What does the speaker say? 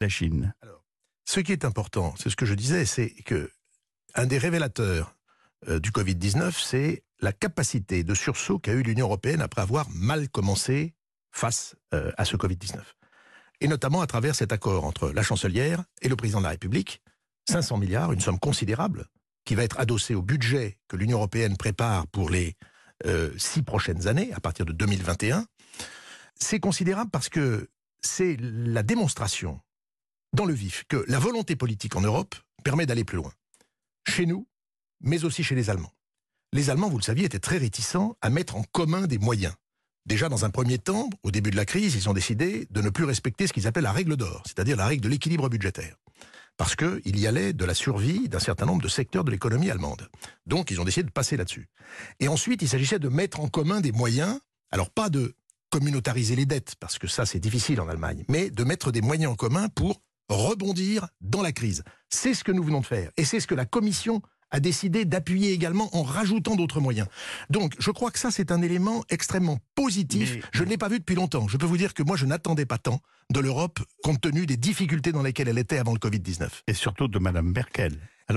la Chine. Alors, ce qui est important, c'est ce que je disais, c'est que un des révélateurs du Covid-19, c'est la capacité de sursaut qu'a eu l'Union européenne après avoir mal commencé face à ce Covid-19. Et notamment à travers cet accord entre la chancelière et le président de la République, 500 milliards, une somme considérable, qui va être adossée au budget que l'Union européenne prépare pour les 6 prochaines années, à partir de 2021. C'est considérable parce que c'est la démonstration, dans le vif, que la volonté politique en Europe permet d'aller plus loin. Chez nous, mais aussi chez les Allemands. Les Allemands, vous le saviez, étaient très réticents à mettre en commun des moyens. Déjà, dans un premier temps, au début de la crise, ils ont décidé de ne plus respecter ce qu'ils appellent la règle d'or, c'est-à-dire la règle de l'équilibre budgétaire. Parce qu'il y allait de la survie d'un certain nombre de secteurs de l'économie allemande. Donc, ils ont décidé de passer là-dessus. Et ensuite, il s'agissait de mettre en commun des moyens, alors pas de communautariser les dettes, parce que ça, c'est difficile en Allemagne, mais de mettre des moyens en commun pour rebondir dans la crise. C'est ce que nous venons de faire. Et c'est ce que la Commission a décidé d'appuyer également en rajoutant d'autres moyens. Donc, je crois que ça, c'est un élément extrêmement positif. Je ne l'ai pas vu depuis longtemps. Je peux vous dire que moi, je n'attendais pas tant de l'Europe, compte tenu des difficultés dans lesquelles elle était avant le Covid-19. Et surtout de Mme Merkel.